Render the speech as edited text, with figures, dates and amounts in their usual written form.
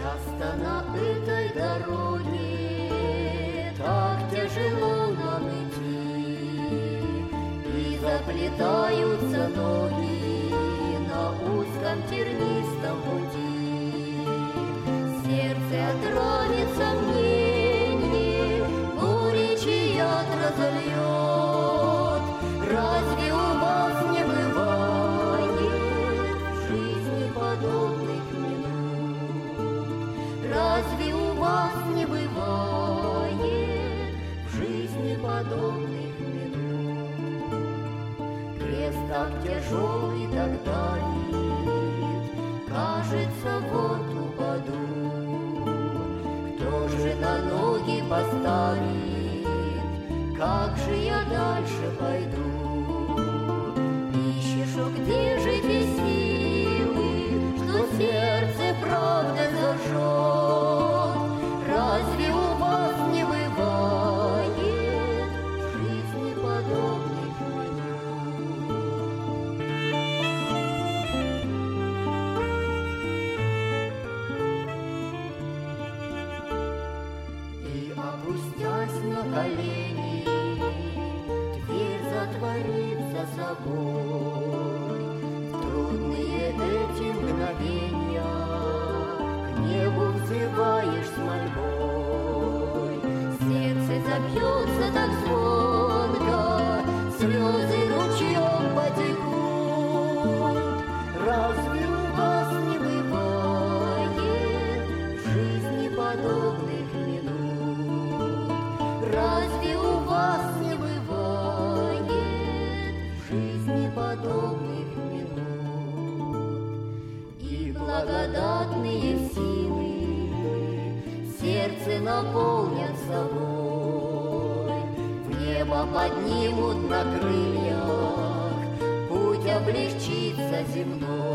Часто на этой дороге так тяжело нам идти, и заплетаются ноги на узком тернистом пути. Сердце отравит сомнение, горечи яд разольет. Разве у вас не бывает в жизни подобных минут? Разве у вас не бывает в жизни подобных минут? Крест так тяжелый, так давит, кажется, вот упаду. Кто же на ноги поставит? Как же я дальше пойду? Ищешь, где же те силы, что сердце правда зажжет? Разве у вас не бывает в жизни подобных минут? И опустясь на колени, дверь затворит за собой. В трудные эти мгновения к небу взываешь с мольбой. Сердце забьется так звонко, слезы ручьем потекут. Разве у вас не бывает в жизни подобных минут? Разве у вас не бывает в жизни подобных минут? И благодатные силы сердце наполнят собой, в небо поднимут на крыльях, путь облегчится земной.